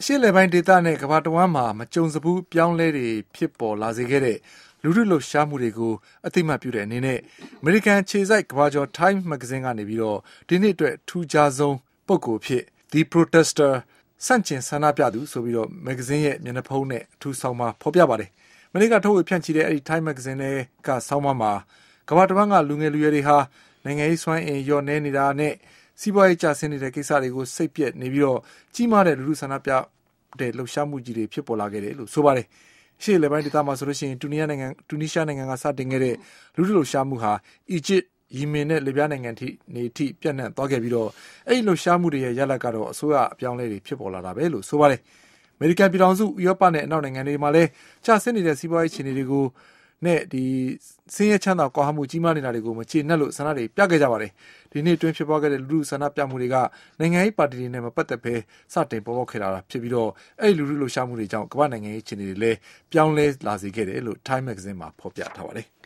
ရှေ့လယ်ပိုင်းဒေသနဲ့ကမ္ဘာတဝန်းမှာမကြုံစဘူးပြောင်းလဲတွေဖြစ်ပေါ်လာစေခဲ့တဲ့လူထုလှုပ်ရှားမှုတွေကိုအသိမှတ်ပြုတဲ့အနေနဲ့အမေရိကန်ခြေစိုက်ကမ္ဘာကျော် Time မဂ္ဂဇင်းကနေပြီးတော့ဒီနှစ်အတွက်ထူးခြားဆုံးပုဂ္ဂိုလ်ဖြစ် The Protester ဆန့်ကျင်ဆန္ဒပြသူဆိုပြီးတော့မဂ္ဂဇင်းရဲ့မျက်နှာဖုံးနဲ့အထူးဆောင်မှာဖော်ပြပါတယ်။မနေ့ကထုတ်ဝေဖြန့်ချီတဲ့အဲဒီ Time မဂ္ဂဇင်းကဆောင်းပါးမှာကမ္ဘာတဝန်းကလူငယ်လူရွယ်တွေဟာနိုင်ငံရေးစွမ်းအင်လျော့နည်းနေတာနဲ့စီးပွားရေးကျဆင်းနေတဲ့ကိစ္စတွေကိုစိတ်ပြက်နေပြီးတော့ကြီးမားတဲ့လူထုဆန္ဒပြတဲ့လှုပ်ရှားမှုကြီးတွေဖြစ်ပေါ်လာခဲ့တယ်လို့ဆိုပါတယ်။ရှေ့လယ်ပိုင်းဒေသမှာဆိုလို့ရှိရင်တူနီးရှားနိုင်ငံကစတင်ခဲ့တဲ့လူထုလှုပ်ရှားမှုဟာအီဂျစ်ယီမင်နဲ့လီဗျားနိုင်ငံနေထိပြန့်နှံ့သွားခဲ့ပြီးတော့အဲဒီလှုပ်ရှားမှုတွေရဲ့ရလဒ်ကတော့အစိုးရအပြောင်းလဲတွေဖြစ်ပေါ်လာတာပဲလို့ဆိုပါတယ်။အမေရိကန်ပြည်ထောင်စုဥရောပနဲ့အနောက်နိုင်ငံတွေမှာလည်းကျဆင်းနေတဲ့စီးပွားရေးအခြေအနေတွေကိုနဲ့ဒီဆင်းရဲချမ်းသာကွာဟမှုကြီးမားနေတာတွေကိုမချေနှက်လို့ဆန္ဒတွေပြခဲ့ကြပါတယ်။ဒီနေ့အတွင်းဖြစ်ပွားခဲ့တဲ့လူထုဆန္ဒပြမှုတွေကနိုင်ငံရေးပါတီတွေနဲ့မပတ်သက်ဘဲစတင်ပေါ်ပေါက်ခဲ့တာဖြစ်ပြီးတော့အဲ့ဒီလူထုလှုပ်ရှားမှုတွေကြောင့်ကမ္ဘာနိုင်ငံရေးအခြေအနေတွေလည်းပြောင်းလဲလာစေခဲ့တယ်လို့ Time Magazine မှာဖော်ပြထားပါတယ်။